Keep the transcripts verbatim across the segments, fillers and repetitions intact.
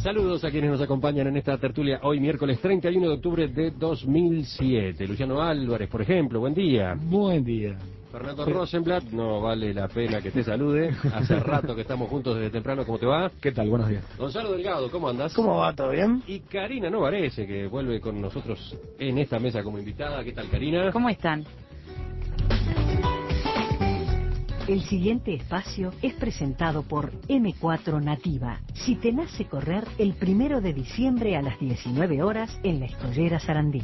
Saludos a quienes nos acompañan en esta tertulia hoy miércoles treinta y uno de octubre de dos mil siete. Luciano Álvarez, por ejemplo, buen día. Buen día. Fernando Rosenblatt, no vale la pena que te salude. Hace rato que estamos juntos desde temprano, ¿cómo te va? ¿Qué tal? Buenos días. Gonzalo Delgado, ¿cómo andas? ¿Cómo va? ¿Todo bien? Y Karina Novarese, que vuelve con nosotros en esta mesa como invitada. ¿Qué tal, Karina? ¿Cómo están? El siguiente espacio es presentado por eme cuatro Nativa. Si te nace correr, el primero de diciembre a las diecinueve horas en la Escollera Sarandí.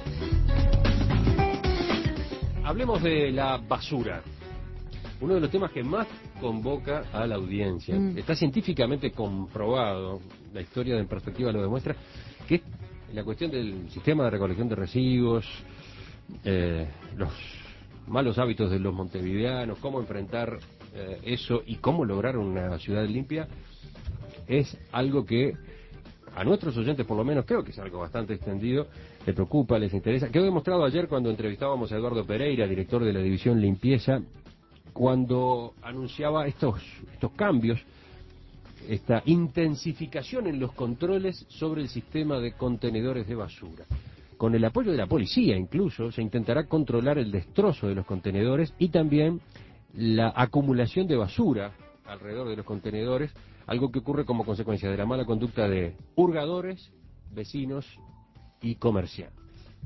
Hablemos de la basura. Uno de los temas que más convoca a la audiencia. Mm. Está científicamente comprobado, la historia en perspectiva lo demuestra, que la cuestión del sistema de recolección de residuos, eh, los malos hábitos de los montevideanos, cómo enfrentar eh, eso y cómo lograr una ciudad limpia, es algo que a nuestros oyentes, por lo menos, creo que es algo bastante extendido, les preocupa, les interesa. Quedó demostrado ayer cuando entrevistábamos a Eduardo Pereira, director de la División Limpieza, cuando anunciaba estos, estos cambios, esta intensificación en los controles sobre el sistema de contenedores de basura. Con el apoyo de la policía incluso se intentará controlar el destrozo de los contenedores y también la acumulación de basura alrededor de los contenedores, algo que ocurre como consecuencia de la mala conducta de hurgadores, vecinos y comerciantes.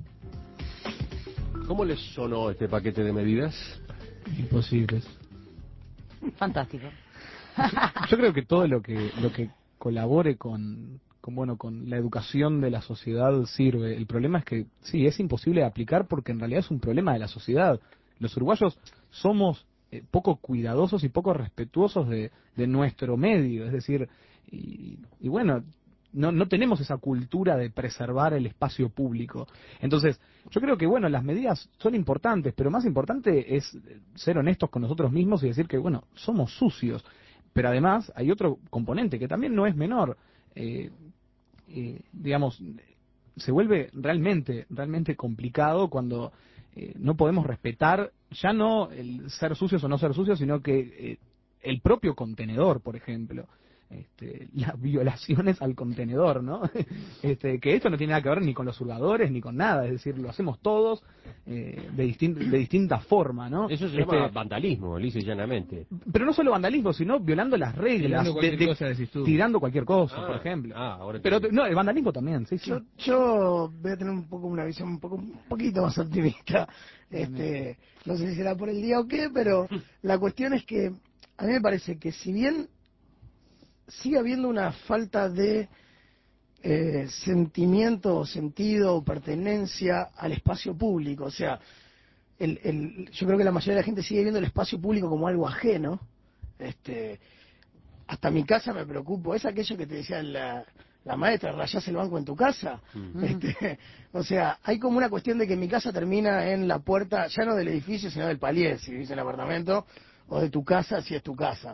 ¿Cómo les sonó este paquete de medidas? Imposibles. Fantástico. Yo creo que todo lo que lo que colabore con con bueno con la educación de la sociedad sirve. El problema es que sí, es imposible de aplicar porque en realidad es un problema de la sociedad. Los uruguayos somos eh, poco cuidadosos y poco respetuosos de, de nuestro medio, es decir, y, y bueno, no, no tenemos esa cultura de preservar el espacio público. Entonces, yo creo que bueno, las medidas son importantes, pero más importante es ser honestos con nosotros mismos y decir que bueno, somos sucios. Pero además hay otro componente que también no es menor. Eh, eh, digamos, se vuelve realmente, realmente complicado cuando eh, no podemos respetar ya no el ser sucios o no ser sucios, sino que eh, el propio contenedor, por ejemplo. Este, las violaciones al contenedor, ¿no? Este, que esto no tiene nada que ver ni con los hurgadores ni con nada, es decir, lo hacemos todos eh, de, distin de distinta forma, ¿no? Eso se este, llama vandalismo, lisa y llanamente. Pero no solo vandalismo, sino violando las reglas, tirando cualquier de, de, cosa, decís tú. tirando cualquier cosa, Ah, por ejemplo. Ah, ahora pero no, el vandalismo también, sí, sí. Yo, yo voy a tener un poco una visión un poco un poquito más optimista. Este, no sé si será por el día o qué, pero la cuestión es que a mí me parece que si bien sigue habiendo una falta de eh, sentimiento o sentido o pertenencia al espacio público, o sea, el, el, yo creo que la mayoría de la gente sigue viendo el espacio público como algo ajeno. Este, hasta mi casa me preocupo, es aquello que te decía la, la maestra, rayás el banco en tu casa. Mm. Este, o sea, hay como una cuestión de que mi casa termina en la puerta, ya no del edificio, sino del palier, si vivís en el apartamento, o de tu casa, si es tu casa.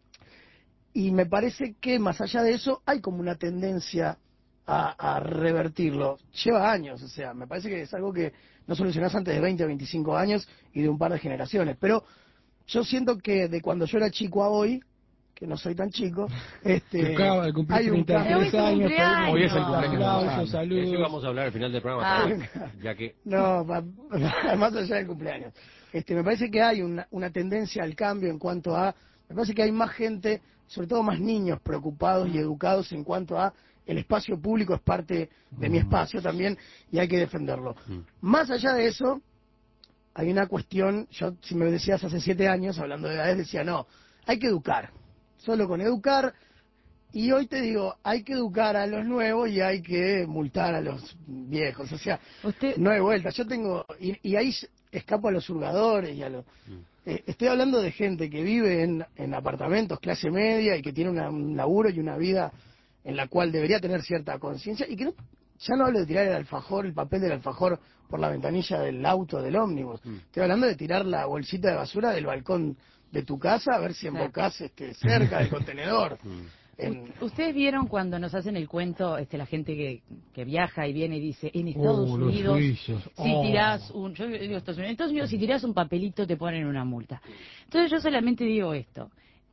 Y me parece que más allá de eso hay como una tendencia a, a revertirlo. Lleva años, o sea, me parece que es algo que no solucionás antes de veinte o veinticinco años y de un par de generaciones. Pero yo siento que de cuando yo era chico a hoy, que no soy tan chico, este, acaba de cumplir hay un treinta y tres años, hoy es el cumpleaños. Saludos. Eso vamos a hablar al final del programa, Ah. ya que... No, más allá del cumpleaños. Este, me parece que hay una, una tendencia al cambio en cuanto a... Me parece que hay más gente, sobre todo más niños preocupados y educados en cuanto a el espacio público es parte de mi espacio también y hay que defenderlo. Más allá de eso, hay una cuestión, yo si me decías hace siete años, hablando de edades, decía no, hay que educar, solo con educar, y hoy te digo, hay que educar a los nuevos y hay que multar a los viejos, o sea, Usted... no hay vuelta, yo tengo, y, y ahí escapo a los hurgadores y a los... Eh, estoy hablando de gente que vive en, en apartamentos clase media y que tiene una, un laburo y una vida en la cual debería tener cierta conciencia y que no, ya no hablo de tirar el alfajor, el papel del alfajor por la ventanilla del auto, del ómnibus. Mm. Estoy hablando de tirar la bolsita de basura del balcón de tu casa a ver si embocás este, cerca del contenedor. En... Ustedes vieron cuando nos hacen el cuento, este, la gente que, que viaja y viene y dice, en Estados oh, Unidos, oh. si tirás un, yo digo Estados Unidos, en Estados Unidos si tirás un papelito te ponen una multa. Entonces yo solamente digo esto,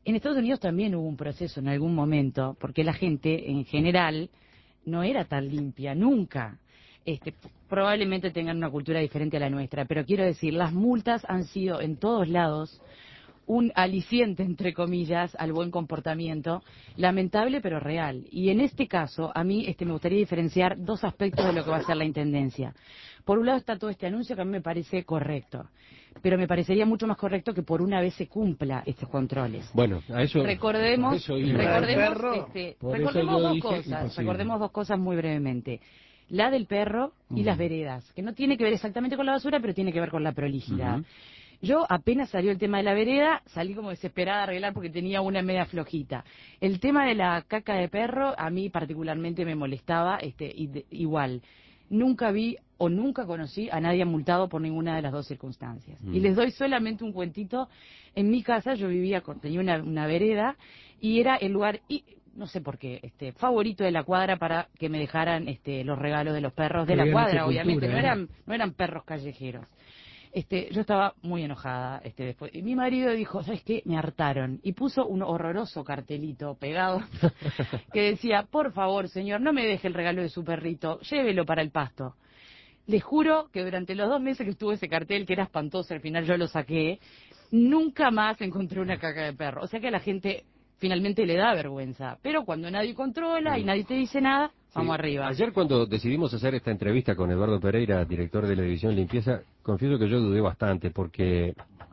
En Estados Unidos también hubo un proceso en algún momento, porque la gente en general no era tan limpia, nunca. Este, probablemente tengan una cultura diferente a la nuestra, pero quiero decir, las multas han sido en todos lados un aliciente, entre comillas, al buen comportamiento, lamentable pero real. Y en este caso, a mí este, me gustaría diferenciar dos aspectos de lo que va a ser la Intendencia. Por un lado está todo este anuncio que a mí me parece correcto, pero me parecería mucho más correcto que por una vez se cumpla estos controles. Bueno, a eso... Recordemos, a eso iba. recordemos, este, Por recordemos eso yo dos dije cosas, imposible. recordemos dos cosas muy brevemente. La del perro y Mm. las veredas, que no tiene que ver exactamente con la basura, pero tiene que ver con la prolijidad. Ujú. Yo apenas salió el tema de la vereda, salí como desesperada a arreglar porque tenía una media flojita. El tema de la caca de perro a mí particularmente me molestaba, este, y de- igual. Nunca vi o nunca conocí a nadie multado por ninguna de las dos circunstancias. Mm. Y les doy solamente un cuentito. En mi casa yo vivía, con, tenía una, una vereda y era el lugar, y, no sé por qué, este, favorito de la cuadra para que me dejaran este, los regalos de los perros de Pero la había cuadra, mucha obviamente, cultura, no ¿eh? eran, no eran perros callejeros. Este, yo estaba muy enojada este, después. Y mi marido dijo, ¿sabes qué? Me hartaron. Y puso un horroroso cartelito pegado que decía, por favor, señor, no me deje el regalo de su perrito, llévelo para el pasto. Les juro que durante los dos meses que estuvo ese cartel, que era espantoso, al final yo lo saqué, nunca más encontré una caca de perro. O sea que a la gente finalmente le da vergüenza. Pero cuando nadie controla y nadie te dice nada, vamos Sí, arriba. Ayer cuando decidimos hacer esta entrevista con Eduardo Pereira, director de la división Limpieza, confieso que yo dudé bastante porque,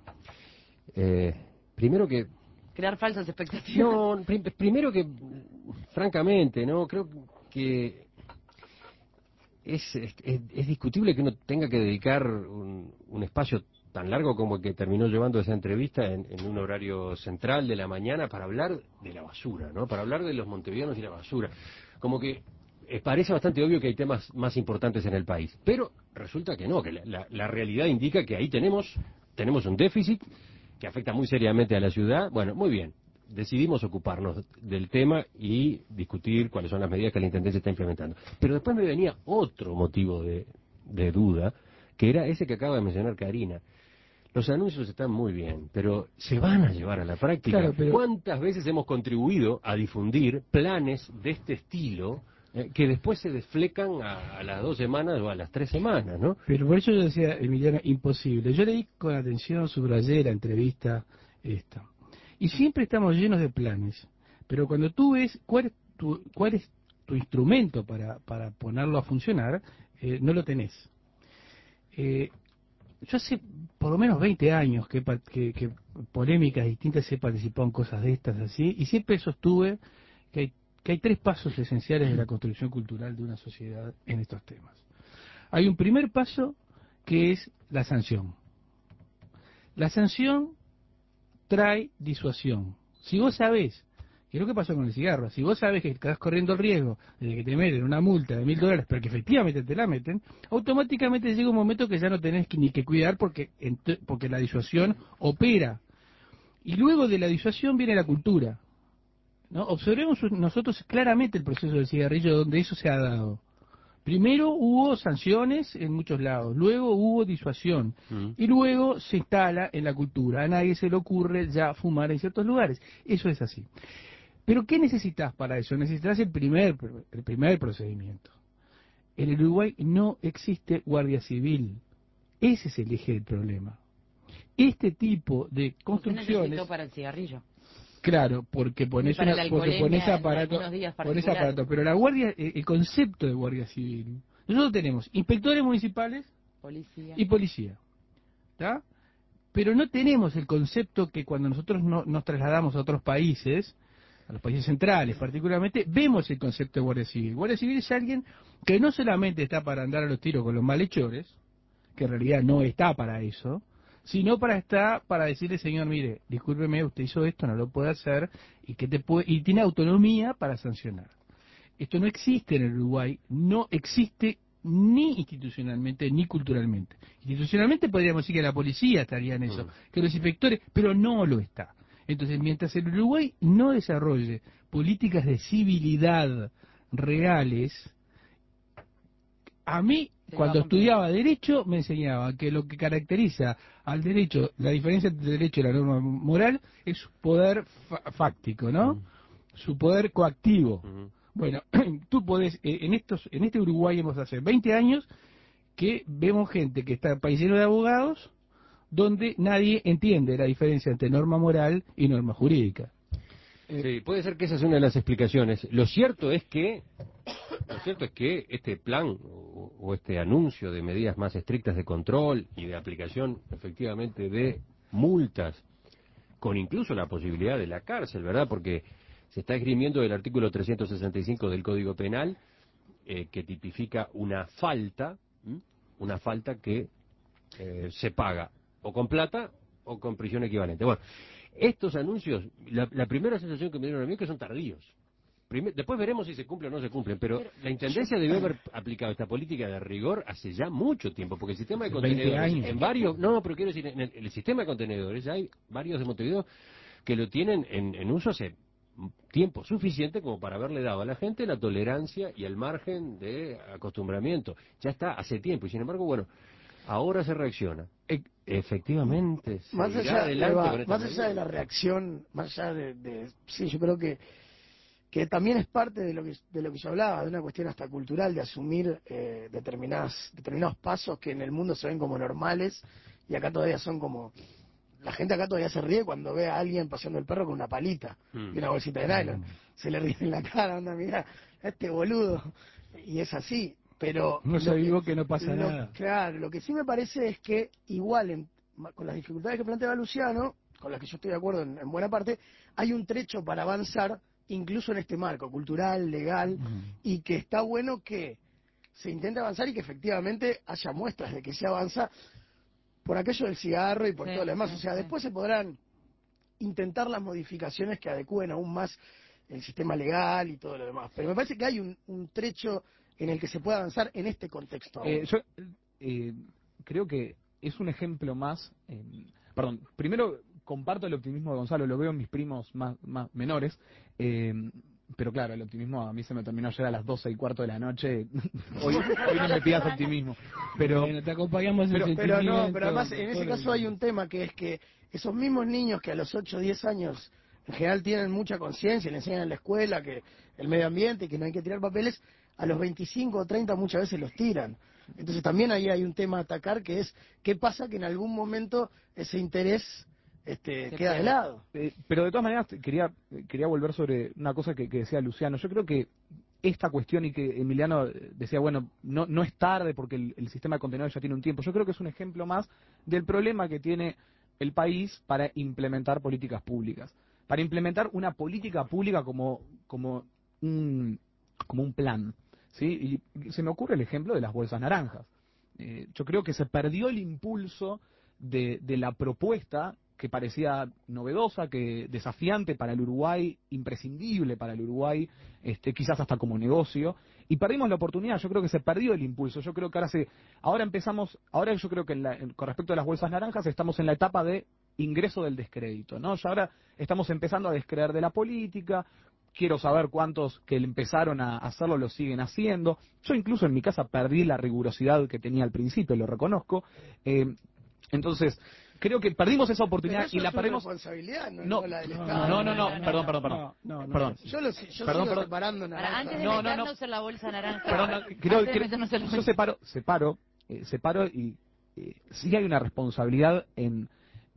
eh, primero que, Crear falsas expectativas. no, pri- primero que, francamente, no, creo que es, es, es- es discutible que uno tenga que dedicar un, un espacio tan largo como el que terminó llevando esa entrevista en, en un horario central de la mañana para hablar de la basura, ¿no? Para hablar de los montevideanos y la basura. Como que eh, parece bastante obvio que hay temas más importantes en el país, pero resulta que no, que la, la- la realidad indica que ahí tenemos, tenemos un déficit que afecta muy seriamente a la ciudad. Bueno, muy bien, decidimos ocuparnos del tema y discutir cuáles son las medidas que la Intendencia está implementando. Pero después me venía otro motivo de, de duda, que era ese que acaba de mencionar Karina. Los anuncios están muy bien, pero ¿se van a llevar a la práctica? Claro, pero- ¿Cuántas veces hemos contribuido a difundir planes de este estilo eh, que después se desflecan a, a las dos semanas o a las tres semanas, ¿no? Pero por eso yo decía, Emiliano, imposible. Yo leí con atención, subrayé la entrevista esta. Y siempre estamos llenos de planes. Pero cuando tú ves cuál es tu, cuál es tu instrumento para, para ponerlo a funcionar, eh, no lo tenés. Eh, yo hace por lo menos veinte años que, pa- que, que polémicas distintas he participado en cosas de estas así, y siempre sostuve que hay, que hay tres pasos esenciales de la construcción cultural de una sociedad en estos temas. Hay un primer paso que es la sanción. La sanción trae disuasión. Si vos sabés, que es lo que pasó con el cigarro, si vos sabés que estás corriendo el riesgo de que te meten una multa de mil dólares, pero que efectivamente te la meten, automáticamente llega un momento que ya no tenés que- ni que cuidar porque, ent- porque la disuasión opera. Y luego de la disuasión viene la cultura, ¿no? Observemos nosotros claramente el proceso del cigarrillo donde eso se ha dado. Primero hubo sanciones en muchos lados, luego hubo disuasión Mm. y luego se instala en la cultura. A nadie se le ocurre ya fumar en ciertos lugares. Eso es así. Pero ¿qué necesitas para eso? Necesitas el primer, el primer procedimiento. En el Uruguay no existe guardia civil. Ese es el eje del problema. Este tipo de ¿Usted construcciones... necesitó para el cigarrillo? Claro, porque pones, para una, la porque alcoholemia pones en aparato, algunos días pones particulares. aparato, pero la guardia, eh, el concepto de guardia civil, nosotros tenemos inspectores municipales Policía. y policía, ¿está? Pero no tenemos el concepto que cuando nosotros no- nos trasladamos a otros países, a los países centrales particularmente, vemos el concepto de guardia civil. Guardia civil es alguien que no solamente está para andar a los tiros con los malhechores, que en realidad no está para eso, sino para estar para decirle, señor, mire, discúlpeme, usted hizo esto, no lo puede hacer, y que te puede, y tiene autonomía para sancionar. Esto no existe en el Uruguay, no existe ni institucionalmente ni culturalmente. Institucionalmente podríamos decir que la policía estaría en eso, Mm. que los inspectores, pero no lo está. Entonces, mientras el Uruguay no desarrolle políticas de civilidad reales, a mí Cuando estudiaba Derecho me enseñaba que lo que caracteriza al derecho, la diferencia entre el derecho y la norma moral, es su poder fáctico, ¿no? Mm. Su poder coactivo. Mm. Bueno, tú podés, en estos, en este Uruguay hemos hace veinte años que vemos gente que está país lleno de abogados, donde nadie entiende la diferencia entre norma moral y norma jurídica. Sí, puede ser que esa es una de las explicaciones. Lo cierto es que, lo cierto es que este plan o, o este anuncio de medidas más estrictas de control y de aplicación, efectivamente, de multas, con incluso la posibilidad de la cárcel, ¿verdad? Porque se está esgrimiendo el artículo trescientos sesenta y cinco del Código Penal, eh, que tipifica una falta, ¿m? una falta que eh, se paga o con plata o con prisión equivalente. Bueno, estos anuncios, la, la primera sensación que me dieron a mí es que son tardíos. Primer, después veremos si se cumplen o no se cumplen, pero, pero la Intendencia debió haber aplicado esta política de rigor hace ya mucho tiempo, porque el sistema de contenedores, en varios, no, pero quiero decir, en el, el sistema de contenedores, ya hay varios de Montevideo que lo tienen en, en uso hace tiempo suficiente como para haberle dado a la gente la tolerancia y el margen de acostumbramiento. Ya está hace tiempo, y sin embargo, bueno, ahora se reacciona. E efectivamente, se más allá, adelante va, con esta más allá medida. de la reacción, más allá de, de sí, yo creo que que también es parte de lo que de lo que yo hablaba, de una cuestión hasta cultural, de asumir eh, determinadas determinados pasos que en el mundo se ven como normales y acá todavía son como... La gente acá todavía se ríe cuando ve a alguien paseando el perro con una palita mm. y una bolsita de nylon. Mm. Se le ríe en la cara, anda, mira, este boludo. Y es así, pero... No se vivo que, que no pasa lo, nada. Claro, lo que sí me parece es que igual, en, con las dificultades que planteaba Luciano, con las que yo estoy de acuerdo en, en buena parte, hay un trecho para avanzar, incluso en este marco cultural, legal, mm. y que está bueno que se intente avanzar y que efectivamente haya muestras de que se avanza por aquello del cigarro y por sí, todo lo demás. Sí, o sea, sí. Después se podrán intentar las modificaciones que adecúen aún más el sistema legal y todo lo demás. Pero me parece que hay un, un trecho en el que se puede avanzar en este contexto. Eh, yo eh, creo que es un ejemplo más... Eh, perdón, primero comparto el optimismo de Gonzalo, lo veo en mis primos más, más menores, eh, pero claro, el optimismo a mí se me terminó ayer a las doce y cuarto de la noche. hoy, hoy no me pidas optimismo. Pero bueno, te acompañamos pero, en pero no, pero además en ese caso hay un tema que es que esos mismos niños que a los ocho o diez años en general tienen mucha conciencia, le enseñan en la escuela que el medio ambiente, que no hay que tirar papeles, a los veinticinco o treinta muchas veces los tiran. Entonces también ahí hay un tema a atacar, que es qué pasa que en algún momento ese interés este, queda de lado. Eh, pero de todas maneras quería quería volver sobre una cosa que, que decía Luciano. Yo creo que esta cuestión, y que Emiliano decía, bueno, no no es tarde porque el, el sistema de contenidos ya tiene un tiempo. Yo creo que es un ejemplo más del problema que tiene el país para implementar políticas públicas. Para implementar una política pública como, como, un, como un plan. ¿Sí? Y se me ocurre el ejemplo de las bolsas naranjas. Eh, yo creo que se perdió el impulso de, de la propuesta que parecía novedosa, que desafiante para el Uruguay, imprescindible para el Uruguay, este, quizás hasta como negocio, y perdimos la oportunidad. Yo creo que se perdió el impulso. Yo creo que ahora se, ahora empezamos, ahora yo creo que en la, en, con respecto a las bolsas naranjas estamos en la etapa de ingreso del descrédito, ¿no? Ya ahora estamos empezando a descreer de la política. Quiero saber cuántos que empezaron a hacerlo lo siguen haciendo. Yo incluso en mi casa perdí la rigurosidad que tenía al principio, lo reconozco. Eh, entonces, creo que perdimos esa oportunidad y la perdemos. Responsabilidad, no, no, no la del no, Estado. no, no, no, no, perdón, perdón, perdón. No, no, no, perdón. Yo, lo, yo perdón, sigo perdón. separando naranja. Antes de no, meternos no, no. en la bolsa naranja. Perdón, no, creo, creo, yo separo, separo, eh, separo y eh, sí hay una responsabilidad en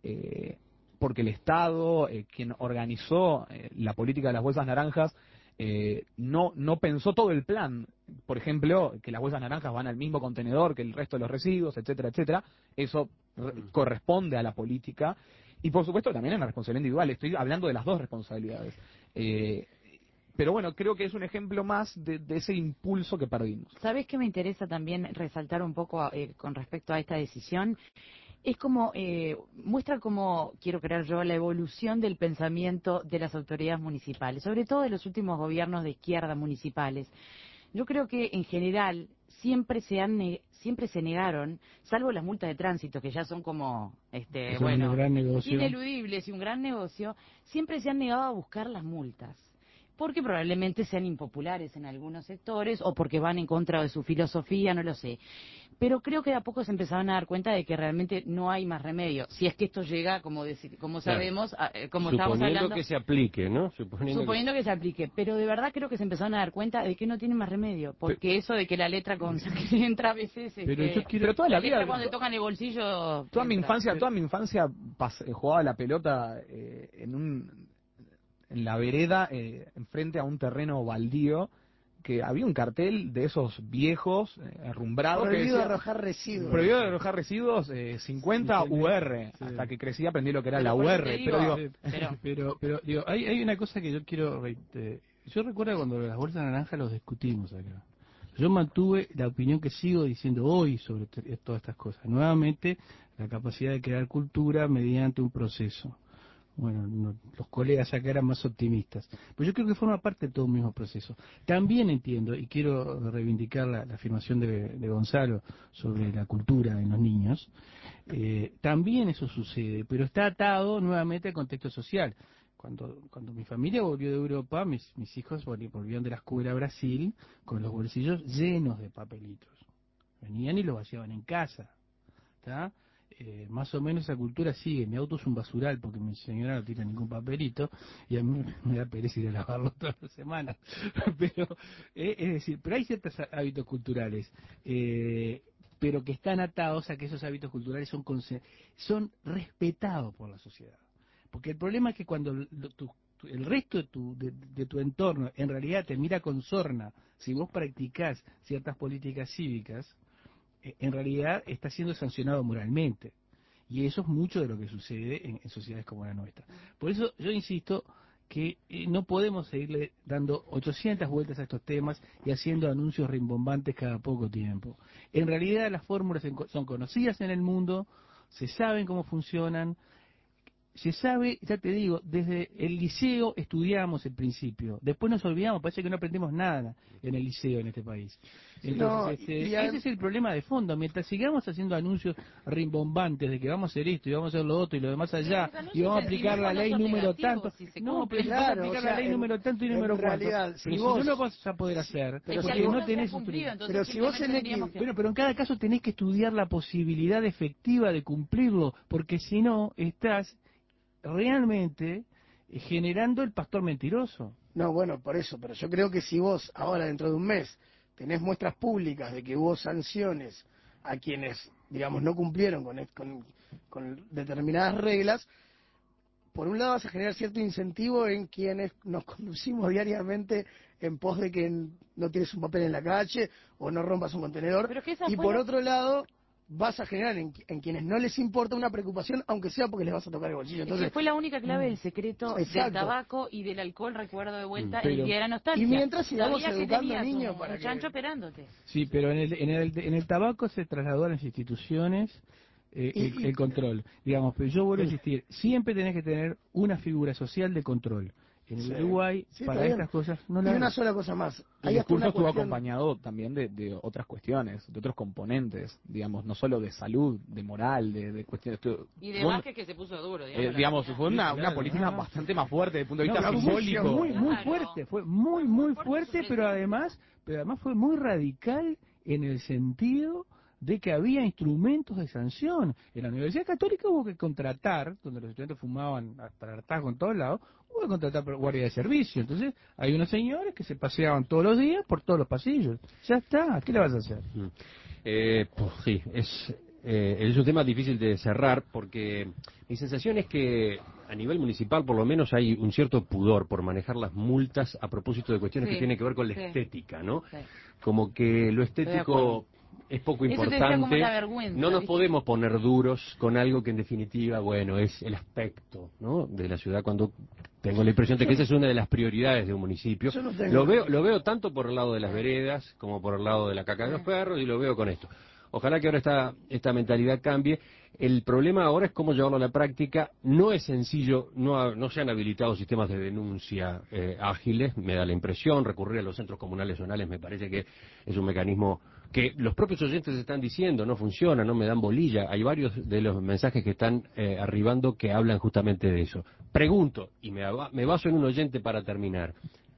eh, porque el Estado, eh, quien organizó eh, la política de las bolsas naranjas, eh, no no pensó todo el plan. Por ejemplo, que las bolsas naranjas van al mismo contenedor que el resto de los residuos, etcétera, etcétera. Eso corresponde a la política. Y por supuesto también es una responsabilidad individual. Estoy hablando de las dos responsabilidades. Eh, pero bueno, creo que es un ejemplo más de, de ese impulso que perdimos. ¿Sabés qué me interesa también resaltar un poco eh, con respecto a esta decisión? Es como, eh, muestra como, quiero creer yo, la evolución del pensamiento de las autoridades municipales, sobre todo de los últimos gobiernos de izquierda municipales. Yo creo que en general siempre se han siempre se negaron, salvo las multas de tránsito, que ya son como este es bueno un gran negocio. Ineludibles y un gran negocio, siempre se han negado a buscar las multas. porque probablemente sean impopulares en algunos sectores o porque van en contra de su filosofía, no lo sé. Pero creo que de a poco se empezaron a dar cuenta de que realmente no hay más remedio. Si es que esto llega, como decir, como Claro. sabemos, a, eh, como estamos Suponiendo hablando... que se aplique, ¿no? Suponiendo, Suponiendo que... que se aplique, pero de verdad creo que se empezaron a dar cuenta de que no tiene más remedio, porque Pero, eso de que la letra con sangrienta a veces, Pero este, yo quiero- pero toda la letra vida, cuando te tocan el bolsillo, toda mi entra. infancia, toda mi infancia pas- eh, jugaba la pelota eh, en un en la vereda, eh, enfrente a un terreno baldío, que había un cartel de esos viejos, eh, arrumbrados, que Prohibido decía, arrojar residuos. prohibido arrojar residuos, eh, cincuenta Sí, sí, U R, sí. hasta que crecí aprendí lo que era Pero la por eso U R, te pero digo, digo, pero- pero, pero digo, hay, hay una cosa que yo quiero... reite- Yo recuerdo cuando las bolsas naranjas los discutimos acá. Yo mantuve la opinión que sigo diciendo hoy sobre t- todas estas cosas. Nuevamente, la capacidad de crear cultura mediante un proceso. Bueno, no- los colegas acá eran más optimistas. Pero yo creo que forma parte de todo un mismo proceso. También entiendo, y quiero reivindicar la, la afirmación de, de Gonzalo sobre la cultura en los niños, eh, también eso sucede, pero está atado nuevamente al contexto social. Cuando, cuando mi familia volvió de Europa, mis, mis hijos volvi- volvieron de la escuela a Brasil con los bolsillos llenos de papelitos. Venían y los vaciaban en casa. ¿Tá? Eh, más o menos esa cultura sigue. Mi auto es un basural porque mi señora no tira ningún papelito y a mí me da pereza ir a lavarlo todas las semanas. Pero, eh, es decir, pero hay ciertos hábitos culturales, eh, pero que están atados a que esos hábitos culturales son, conse- son respetados por la sociedad. Porque el problema es que cuando lo- tu- tu- el resto de tu, de, de tu entorno en realidad te mira con sorna, si vos practicás ciertas políticas cívicas, en realidad está siendo sancionado moralmente. Y eso es mucho de lo que sucede en, en sociedades como la nuestra. Por eso yo insisto que eh, no podemos seguirle dando ochocientas vueltas a estos temas y haciendo anuncios rimbombantes cada poco tiempo. En realidad las fórmulas en- son conocidas en el mundo, se saben cómo funcionan, se sabe, ya te digo, desde el liceo estudiamos el principio, después nos olvidamos, parece que no aprendemos nada en el liceo en este país. Entonces, No, este, y- y adem- ese es el problema de fondo, mientras sigamos haciendo anuncios rimbombantes de que vamos a hacer esto y vamos a hacer lo otro y lo demás allá, Pero esos y vamos a anuncios aplicar la no ley son número negativos, tanto, si se no, cumplen. pero vas a Claro, aplicar o sea, la ley en- número tanto y en número cuánto, realidad, si pero si vos- no lo vas a poder hacer, Es que porque algunos no se han tenés cumplido, instrumento. entonces Pero si vos simplemente en tendríamos X- que- Bueno, pero en cada caso tenés que estudiar la posibilidad efectiva de cumplirlo, porque si no, estás realmente eh, generando el pastor mentiroso. No, bueno, por eso, pero yo creo que si vos ahora dentro de un mes tenés muestras públicas de que hubo sanciones a quienes, digamos, no cumplieron con, es- con, con determinadas reglas, por un lado vas a generar cierto incentivo en quienes nos conducimos diariamente en pos de que no tienes un papel en la calle o no rompas un contenedor, Pero que esa y fue por la- otro lado vas a generar en, en quienes no les importa una preocupación, aunque sea porque les vas a tocar el bolsillo. Es Entonces, que fue la única clave del secreto del Exacto. tabaco y del alcohol, recuerdo de vuelta, Pero- el día de la nostalgia. Y mientras sigamos Sabías que educando tenías niños un, para un que- chancho esperándote. Sí, pero en el, en el, en el tabaco se trasladó a las instituciones eh, Y- el, y- el control. Digamos, pero yo vuelvo a insistir, siempre tenés que tener una figura social de control. En el Sí. Uruguay, Sí, para está bien. estas cosas, no y la una hay. sola cosa más. El Hay hasta discurso una estuvo cuestión- acompañado también de, de otras cuestiones, de otros componentes, digamos, no solo de salud, de moral, de, de cuestiones... estuvo- Y de fue un- Vázquez que se puso duro, eh, digamos. la digamos, realidad. fue una, Sí, una claro, política no, no. bastante más fuerte desde el punto de No, vista pero simbólico. muy, muy Claro. fuerte, fue muy, muy fuerte, pero además, pero además fue muy radical en el sentido de que había instrumentos de sanción. En la Universidad Católica hubo que contratar, donde los estudiantes fumaban para hartazgo en todos lados, hubo que contratar por guardia de servicio. Entonces, hay unos señores que se paseaban todos los días por todos los pasillos. Ya está, ¿qué le vas a hacer? Mm. Eh, pues, sí, es, eh, es un tema difícil de cerrar porque mi sensación es que a nivel municipal por lo menos hay un cierto pudor por manejar las multas a propósito de cuestiones Sí, que tienen que ver con la sí. estética, ¿no? Sí. Como que lo de estético acuerdo. es poco Eso te decía importante. como la vergüenza, no nos ¿viste? podemos poner duros con algo que en definitiva, bueno, es el aspecto, ¿no?, de la ciudad, cuando tengo la impresión de que esa es una de las prioridades de un municipio. Yo no tengo- Lo veo, lo veo tanto por el lado de las veredas como por el lado de la caca de los perros, y lo veo con esto. Ojalá que ahora esta, esta mentalidad cambie. El problema ahora es cómo llevarlo a la práctica. No es sencillo, no, ha- no se han habilitado sistemas de denuncia eh, ágiles, me da la impresión. Recurrir a los centros comunales zonales me parece que es un mecanismo que los propios oyentes están diciendo, no funciona, no me dan bolilla. Hay varios de los mensajes que están eh, arribando que hablan justamente de eso. Pregunto, y me, aba- me baso en un oyente para terminar,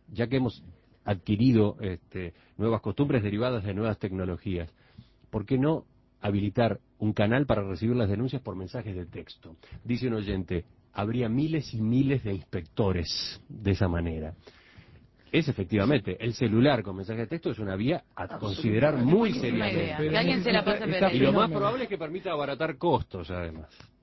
ya que hemos adquirido este, nuevas costumbres derivadas de nuevas tecnologías, ¿por qué no habilitar un canal para recibir las denuncias por mensajes de texto? Dice un oyente, habría miles y miles de inspectores de esa manera. Es efectivamente, el celular con mensaje de texto es una vía a considerar muy seriamente. Que alguien se la pase a Y lo más probable es que permita abaratar costos, además.